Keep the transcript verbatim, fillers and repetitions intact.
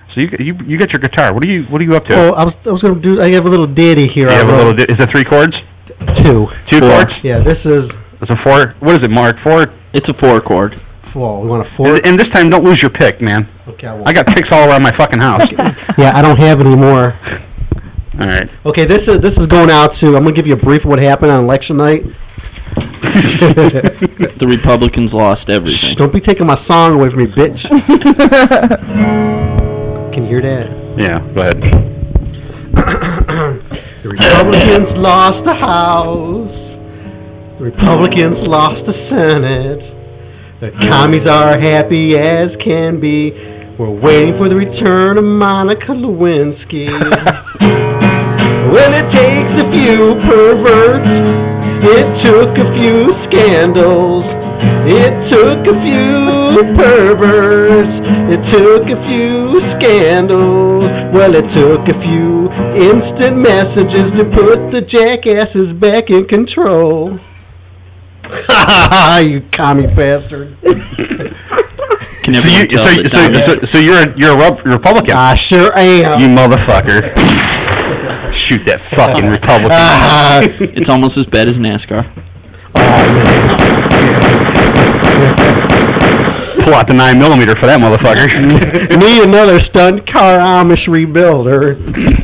So you you you got your guitar. What are you What are you up to? Oh, I was I was gonna do. I have a little ditty here. You have a little. Is it three chords? Two. Two four. chords. Yeah, this is. It's a four. What is it, Mark? Four. It's a four chord. Four. We want a four. And, and this time, don't lose your pick, man. Okay. I, won't. I got picks all around my fucking house. Yeah, I don't have any more. All right. Okay, this is this is going out to. I'm gonna give you a brief of what happened on election night. The Republicans lost everything. Shh, don't be taking my song away from me, bitch. Can you hear that? Yeah, go ahead. The Republicans lost the House. The Republicans lost the Senate. The commies are happy as can be. We're waiting for the return of Monica Lewinsky. Well, it takes a few perverts. It took a few scandals. It took a few perverts. It took a few scandals. Well, it took a few instant messages to put the jackasses back in control. Ha ha ha, you commie bastard. Can so, you, tell so, that so, so, so you're a, you're a Republican? I sure am. You motherfucker. Shoot that fucking Republican. Uh, It's almost as bad as NASCAR. Pull out the nine millimeter for that motherfucker. Need another stunt car Amish rebuilder.